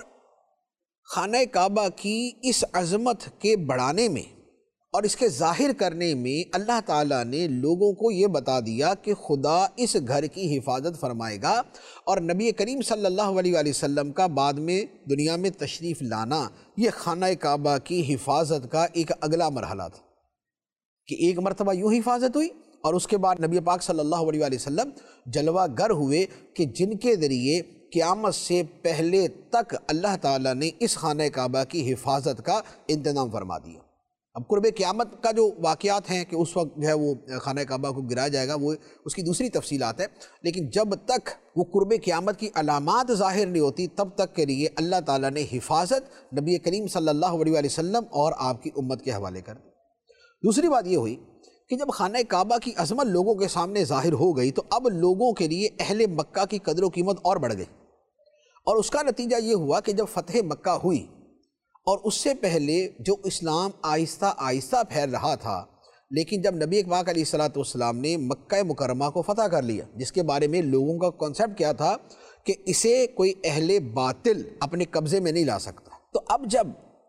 خانہ کعبہ کی اس عظمت کے بڑھانے میں اور اس کے ظاہر کرنے میں اللہ تعالیٰ نے لوگوں کو یہ بتا دیا کہ خدا اس گھر کی حفاظت فرمائے گا، اور نبی کریم صلی اللہ علیہ وآلہ وسلم کا بعد میں دنیا میں تشریف لانا یہ خانہ کعبہ کی حفاظت کا ایک اگلا مرحلہ تھا، کہ ایک مرتبہ یوں حفاظت ہوئی اور اس کے بعد نبی پاک صلی اللہ علیہ وآلہ وسلم جلوہ گر ہوئے کہ جن کے ذریعے قیامت سے پہلے تک اللہ تعالیٰ نے اس خانہ کعبہ کی حفاظت کا انتظام فرما دیا۔ اب قرب قیامت کا جو واقعات ہیں کہ اس وقت جو ہے وہ خانہ کعبہ کو گرایا جائے گا، وہ اس کی دوسری تفصیلات ہے، لیکن جب تک وہ قرب قیامت کی علامات ظاہر نہیں ہوتی تب تک کے لیے اللہ تعالیٰ نے حفاظت نبی کریم صلی اللہ علیہ وآلہ وسلم اور آپ کی امت کے حوالے کر دی۔ دوسری بات یہ ہوئی کہ جب خانہ کعبہ کی عظمت لوگوں کے سامنے ظاہر ہو گئی تو اب لوگوں کے لیے اہل مکہ کی قدر و قیمت اور بڑھ گئی، اور اس کا نتیجہ یہ ہوا کہ جب فتح مکہ ہوئی اور اس سے پہلے جو اسلام آہستہ آہستہ پھیل رہا تھا، لیکن جب نبی پاک علیہ الصلوۃ والسلام نے مکہ مکرمہ کو فتح کر لیا، جس کے بارے میں لوگوں کا کانسیپٹ کیا تھا کہ اسے کوئی اہل باطل اپنے قبضے میں نہیں لا سکتا، تو اب جب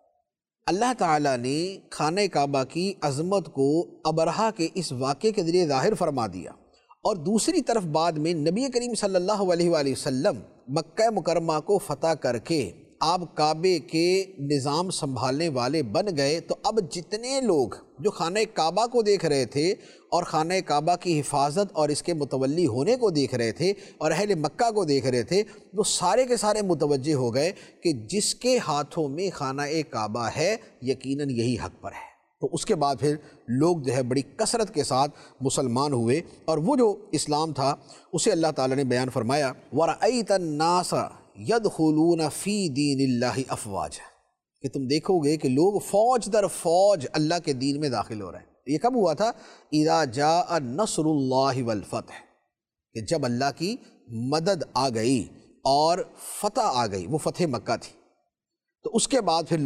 اللہ تعالیٰ نے خانہ کعبہ کی عظمت کو ابرہہ کے اس واقعے کے ذریعے ظاہر فرما دیا، اور دوسری طرف بعد میں نبی کریم صلی اللہ علیہ وآلہ وسلم مکہ مکرمہ کو فتح کر کے آپ کعبے کے نظام سنبھالنے والے بن گئے، تو اب جتنے لوگ جو خانہ کعبہ کو دیکھ رہے تھے اور خانہ کعبہ کی حفاظت اور اس کے متولی ہونے کو دیکھ رہے تھے اور اہل مکہ کو دیکھ رہے تھے، وہ سارے کے سارے متوجہ ہو گئے کہ جس کے ہاتھوں میں خانہ کعبہ ہے یقیناً یہی حق پر ہے۔ تو اس کے بعد پھر لوگ جو ہے بڑی کثرت کے ساتھ مسلمان ہوئے، اور وہ جو اسلام تھا اسے اللہ تعالیٰ نے بیان فرمایا، وَرَأَيْتَ النَّاسَ يَدْخُلُونَ فِي دِينِ اللَّهِ أَفْوَاجًا، کہ تم دیکھو گے کہ لوگ فوج در فوج اللہ کے دین میں داخل ہو رہے ہیں۔ یہ کب ہوا تھا؟ اِذَا جَاءَ نَصْرُ اللَّهِ وَالْفَتْحِ، کہ جب اللہ کی مدد آ گئی اور فتح آ گئی، وہ فتح مکہ تھی، تو اس کے بعد پھر لوگ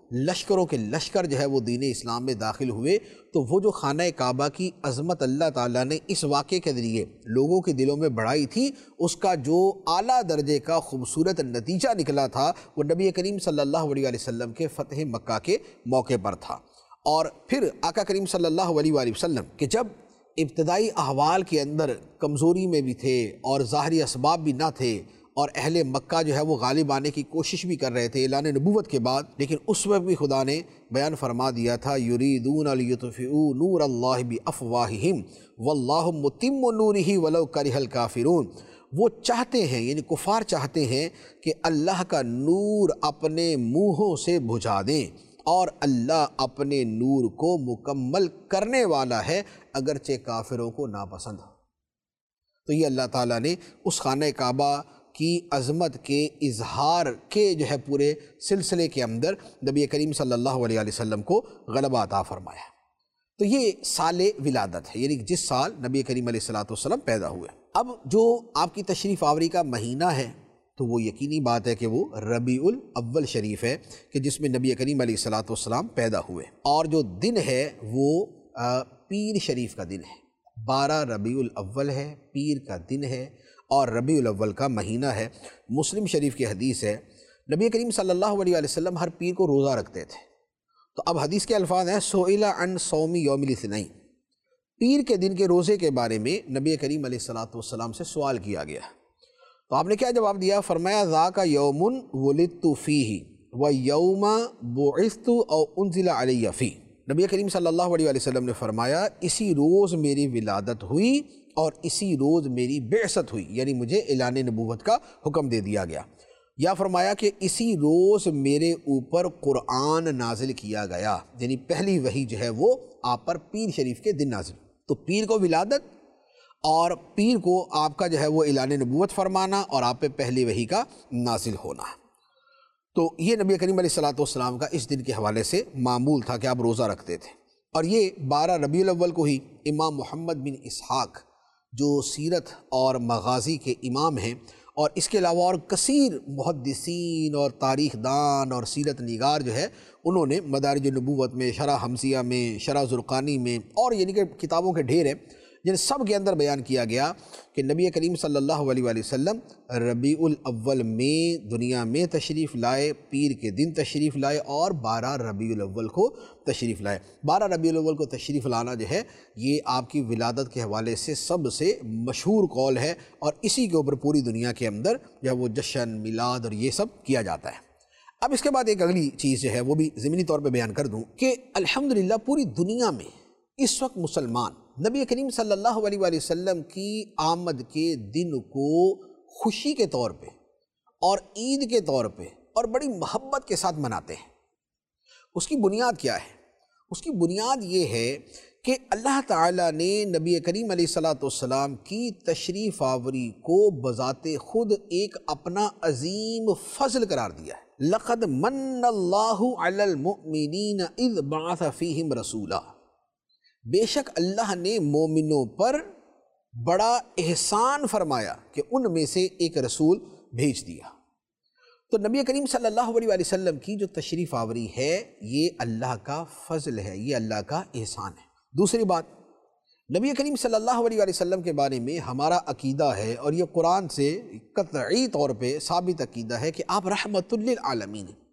لشکروں کے لشکر جو ہے وہ دین اسلام میں داخل ہوئے، تو وہ جو خانہ کعبہ کی عظمت اللہ تعالیٰ نے اس واقعے کے ذریعے لوگوں کے دلوں میں بڑھائی تھی، اس کا جو اعلیٰ درجے کا خوبصورت نتیجہ نکلا تھا وہ نبی کریم صلی اللہ علیہ وسلم کے فتح مکہ کے موقع پر تھا۔ اور پھر آقا کریم صلی اللہ علیہ وآلہ وسلم کہ جب ابتدائی احوال کے اندر کمزوری میں بھی تھے اور ظاہری اسباب بھی نہ تھے، اور اہل مکہ جو ہے وہ غالب آنے کی کوشش بھی کر رہے تھے اعلان نبوت کے بعد، لیکن اس وقت بھی خدا نے بیان فرما دیا تھا یریدون لیطفئوا نور اللہ بافواہہم واللہ متم نورہ ولو کرہ الکافرون۔ وہ چاہتے ہیں، یعنی کفار چاہتے ہیں کہ اللہ کا نور اپنے منہوں سے بجھا دیں، اور اللہ اپنے نور کو مکمل کرنے والا ہے اگرچہ کافروں کو ناپسند ہو۔ تو یہ اللہ تعالیٰ نے اس خانہ کعبہ کی عظمت کے اظہار کے جو ہے پورے سلسلے کے اندر نبی کریم صلی اللہ علیہ وسلم کو غلبہ عطا فرمایا۔ تو یہ سال ولادت ہے، یعنی جس سال نبی کریم علیہ السلام پیدا ہوئے۔ اب جو آپ کی تشریف آوری کا مہینہ ہے تو وہ یقینی بات ہے کہ وہ ربیع الاول شریف ہے کہ جس میں نبی کریم علیہ السلام پیدا ہوئے، اور جو دن ہے وہ پیر شریف کا دن ہے۔ بارہ ربیع الاول ہے، پیر کا دن ہے، اور ربیع الاول کا مہینہ ہے۔ مسلم شریف کی حدیث ہے، نبی کریم صلی اللہ علیہ وسلم ہر پیر کو روزہ رکھتے تھے۔ تو اب حدیث کے الفاظ ہیں سئل عن صوم یوم الاثنین، پیر کے دن کے روزے کے بارے میں نبی کریم علیہ السلام سے سوال کیا گیا، تو آپ نے کیا جواب دیا؟ فرمایا ذاک یوم ولدت فیہ و یوم بعثت او انزل علی فیہ۔ نبی کریم صلی اللہ علیہ وسلم نے فرمایا اسی روز میری ولادت ہوئی اور اسی روز میری بعثت ہوئی، یعنی مجھے اعلان نبوت کا حکم دے دیا گیا، یا فرمایا کہ اسی روز میرے اوپر قرآن نازل کیا گیا، یعنی پہلی وحی جو ہے وہ آپ پر پیر شریف کے دن نازل۔ تو پیر کو ولادت اور پیر کو آپ کا جو ہے وہ اعلان نبوت فرمانا اور آپ پہ پہلی وحی کا نازل ہونا۔ تو یہ نبی کریم علیہ السلام کا اس دن کے حوالے سے معمول تھا کہ آپ روزہ رکھتے تھے، اور یہ بارہ ربیع الاول کو ہی امام محمد بن اسحاق جو سیرت اور مغازی کے امام ہیں، اور اس کے علاوہ اور کثیر محدثین اور تاریخ دان اور سیرت نگار جو ہے انہوں نے مدارج النبوت میں، شرح حمزیہ میں، شرح زرقانی میں، اور یعنی کہ کتابوں کے ڈھیر ہیں جن سب کے اندر بیان کیا گیا کہ نبی کریم صلی اللہ علیہ وآلہ وسلم ربیع الاول میں دنیا میں تشریف لائے، پیر کے دن تشریف لائے، اور بارہ ربیع الاول کو تشریف لائے۔ بارہ ربیع الاول کو تشریف لانا جو ہے یہ آپ کی ولادت کے حوالے سے سب سے مشہور قول ہے، اور اسی کے اوپر پوری دنیا کے اندر جو ہے وہ جشن، میلاد اور یہ سب کیا جاتا ہے۔ اب اس کے بعد ایک اگلی چیز جو ہے وہ بھی ضمنی طور پہ بیان کر دوں کہ الحمدللہ پوری دنیا میں اس وقت مسلمان نبی کریم صلی اللہ علیہ وآلہ وسلم کی آمد کے دن کو خوشی کے طور پہ اور عید کے طور پہ اور بڑی محبت کے ساتھ مناتے ہیں۔ اس کی بنیاد کیا ہے؟ اس کی بنیاد یہ ہے کہ اللہ تعالیٰ نے نبی کریم علیہ السلام کی تشریف آوری کو بذات خود ایک اپنا عظیم فضل قرار دیا ہے۔ لَقَدْ مَنَّ اللَّهُ عَلَى الْمُؤْمِنِينَ إِذْ بَعَثَ فِيهِمْ رَسُولًا، بے شک اللہ نے مومنوں پر بڑا احسان فرمایا کہ ان میں سے ایک رسول بھیج دیا۔ تو نبی کریم صلی اللہ علیہ وآلہ وسلم کی جو تشریف آوری ہے یہ اللہ کا فضل ہے، یہ اللہ کا احسان ہے۔ دوسری بات، نبی کریم صلی اللہ علیہ وآلہ وسلم کے بارے میں ہمارا عقیدہ ہے، اور یہ قرآن سے قطعی طور پہ ثابت عقیدہ ہے کہ آپ رحمت للعالمین ہیں۔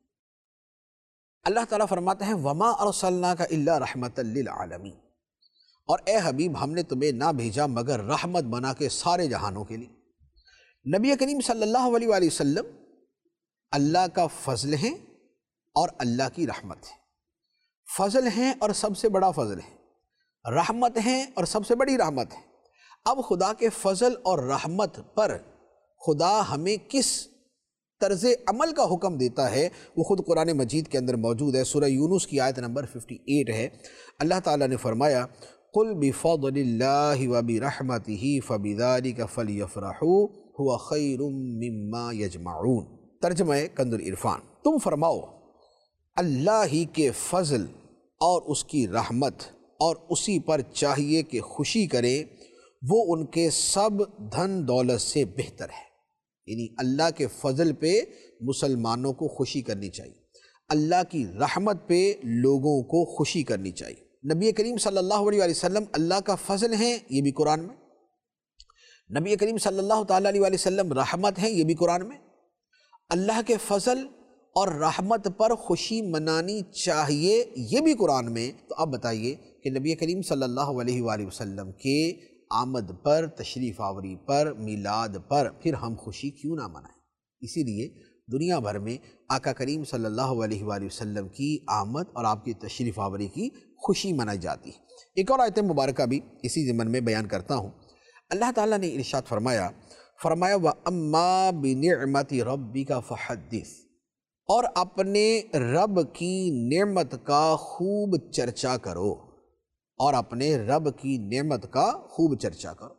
اللہ تعالیٰ فرماتا ہے وَمَا أَرْسَلْنَاكَ إِلَّا رَحْمَةً لِلْعَالَمِينَ، اور اے حبیب ہم نے تمہیں نہ بھیجا مگر رحمت بنا کے سارے جہانوں کے لیے۔ نبی کریم صلی اللہ علیہ وآلہ وسلم اللہ کا فضل ہیں اور اللہ کی رحمت ہے۔ فضل ہیں اور سب سے بڑا فضل ہے، رحمت ہیں اور سب سے بڑی رحمت ہے۔ اب خدا کے فضل اور رحمت پر خدا ہمیں کس طرز عمل کا حکم دیتا ہے وہ خود قرآن مجید کے اندر موجود ہے۔ سورہ یونس کی آیت نمبر اٹھاون ہے۔ اللہ تعالیٰ نے فرمایا قُلْ بِفَضْلِ اللَّهِ وَبِرَحْمَتِهِ فَبِذَلِكَ فَلْيَفْرَحُوا هُوَ خَيْرٌ مِّمَّا يَجْمَعُونَ۔ ترجمہ کنز العرفان، تم فرماؤ اللہ ہی کے فضل اور اس کی رحمت اور اسی پر چاہیے کہ خوشی کرے، وہ ان کے سب دھن دولت سے بہتر ہے۔ یعنی اللہ کے فضل پہ مسلمانوں کو خوشی کرنی چاہیے، اللہ کی رحمت پہ لوگوں کو خوشی کرنی چاہیے۔ نبی کریم صلی اللہ علیہ وسلم اللہ کا فضل ہیں، یہ بھی قرآن میں۔ نبی کریم صلی اللہ تعالیٰ علیہ وسلم رحمت ہیں، یہ بھی قرآن میں۔ اللہ کے فضل اور رحمت پر خوشی منانی چاہیے، یہ بھی قرآن میں۔ تو اب بتائیے کہ نبی کریم صلی اللہ علیہ وآلہ وسلم کے آمد پر، تشریف آوری پر، میلاد پر پھر ہم خوشی کیوں نہ منائیں؟ اسی لیے دنیا بھر میں آقا کریم صلی اللہ علیہ وآلہ وسلم کی آمد اور آپ کی تشریف آوری کی خوشی منائی جاتی ہے۔ ایک اور آیت مبارکہ بھی اسی ضمن میں بیان کرتا ہوں۔ اللہ تعالیٰ نے ارشاد فرمایا فرمایا وَأَمَّا بِنِعْمَةِ رَبِّكَ فَحَدِّثْ، اور اپنے رب کی نعمت کا خوب چرچا کرو، اور اپنے رب کی نعمت کا خوب چرچا کرو۔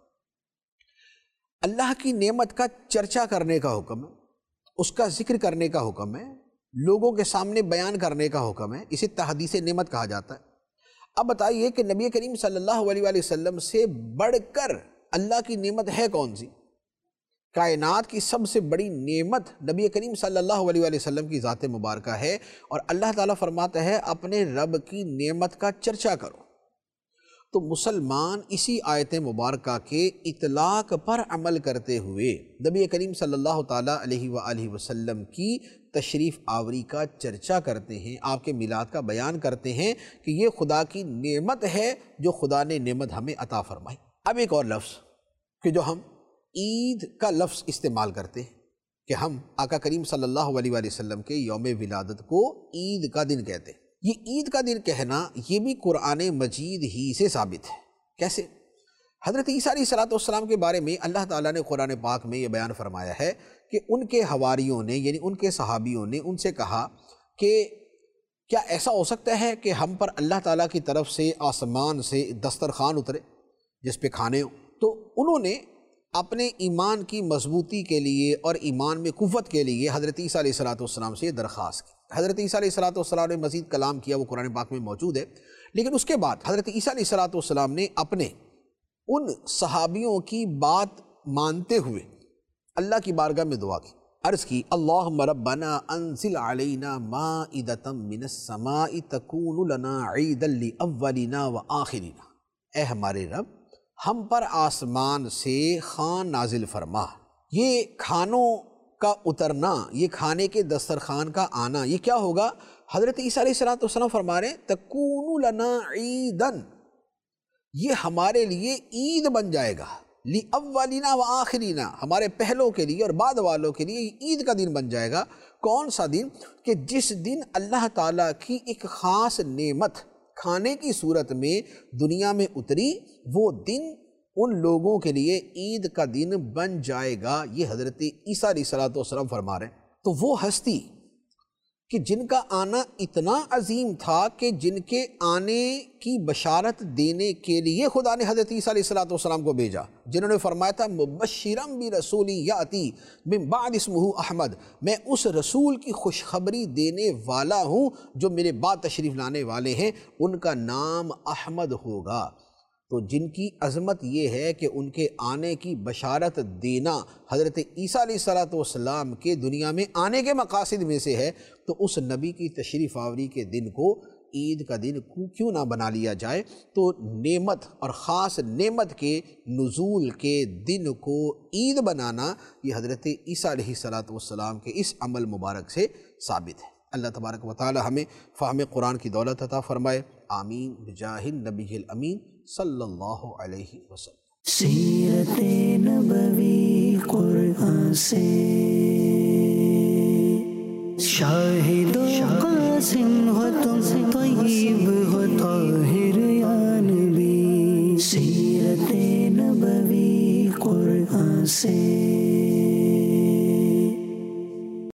اللہ کی نعمت کا چرچا کرنے کا حکم ہے، اس کا ذکر کرنے کا حکم ہے، لوگوں کے سامنے بیان کرنے کا حکم ہے، اسے تحدیث نعمت کہا جاتا ہے۔ اب بتائیے کہ نبی کریم صلی اللہ علیہ وآلہ وسلم سے بڑھ کر اللہ کی نعمت ہے کون سی؟ کائنات کی سب سے بڑی نعمت نبی کریم صلی اللہ علیہ وآلہ وسلم کی ذات مبارکہ ہے، اور اللہ تعالیٰ فرماتا ہے اپنے رب کی نعمت کا چرچا کرو۔ تو مسلمان اسی آیت مبارکہ کے اطلاق پر عمل کرتے ہوئے نبی کریم صلی اللہ تعالیٰ علیہ وآلہ وسلم کی تشریف آوری کا چرچا کرتے ہیں، آپ کے میلاد کا بیان کرتے ہیں کہ یہ خدا کی نعمت ہے جو خدا نے نعمت ہمیں عطا فرمائی۔ اب ایک اور لفظ کہ جو ہم عید کا لفظ استعمال کرتے ہیں کہ ہم آقا کریم صلی اللہ علیہ وآلہ وسلم کے یوم ولادت کو عید کا دن کہتے ہیں۔ یہ عید کا دن کہنا یہ بھی قرآن مجید ہی سے ثابت ہے۔ کیسے؟ حضرت عیسیٰ علیہ السلام کے بارے میں اللہ تعالیٰ نے قرآن پاک میں یہ بیان فرمایا ہے کہ ان کے حواریوں نے یعنی ان کے صحابیوں نے ان سے کہا کہ کیا ایسا ہو سکتا ہے کہ ہم پر اللہ تعالیٰ کی طرف سے آسمان سے دسترخوان اترے جس پہ کھانے ہوں؟ تو انہوں نے اپنے ایمان کی مضبوطی کے لیے اور ایمان میں قوت کے لیے حضرت عیسیٰ علیہ السلام سے یہ درخواست کی۔ حضرت عیسیٰ علیہ السلام نے مزید کلام کیا، وہ قرآن پاک میں موجود ہے، لیکن اس کے بعد حضرت عیسیٰ علیہ السلام نے اپنے ان صحابیوں کی بات مانتے ہوئے اللہ کی بارگاہ میں دعا کی، عرض کی اللہم ربنا انزل علینا مائدۃ من السماء تکون لنا عیدا لاولنا وآخرنا، اے ہمارے رب ہم پر آسمان سے خوان نازل فرما۔ یہ کھانوں کا اترنا، یہ کھانے کے دسترخوان کا آنا، یہ کیا ہوگا؟ حضرت عیسیٰ علیہ السلام فرما رہے ہیں تکون لنا عیدن، یہ ہمارے لیے عید بن جائے گا، لاولنا وآخرنا، ہمارے پہلوں کے لیے اور بعد والوں کے لیے عید کا دن بن جائے گا۔ کون سا دن؟ کہ جس دن اللہ تعالیٰ کی ایک خاص نعمت کھانے کی صورت میں دنیا میں اتری، وہ دن ان لوگوں کے لیے عید کا دن بن جائے گا۔ یہ حضرت عیسیٰ علیہ السلام فرما رہے ہیں۔ تو وہ ہستی کہ جن کا آنا اتنا عظیم تھا کہ جن کے آنے کی بشارت دینے کے لیے خدا نے حضرت عیسیٰ علیہ السلام کو بھیجا، جنہوں نے فرمایا تھا مبشرم برسول یاتی من بعد اسمہ احمد، میں اس رسول کی خوشخبری دینے والا ہوں جو میرے بعد تشریف لانے والے ہیں، ان کا نام احمد ہوگا۔ تو جن کی عظمت یہ ہے کہ ان کے آنے کی بشارت دینا حضرت عیسیٰ علیہ السلام کے دنیا میں آنے کے مقاصد میں سے ہے، تو اس نبی کی تشریف آوری کے دن کو عید کا دن کیوں نہ بنا لیا جائے؟ تو نعمت اور خاص نعمت کے نزول کے دن کو عید بنانا یہ حضرت عیسیٰ علیہ السلام کے اس عمل مبارک سے ثابت ہے۔ اللہ تبارک و تعالی ہمیں فہم قرآن کی دولت عطا فرمائے، آمین بجاہ النبی الامین صلی اللہ علیہ وسلم۔ سیرت نبوی قرآن سے شاہد و قاسم ہو تم، طیب ہو طاہر یا نبی، سیرت نبوی قرآن سے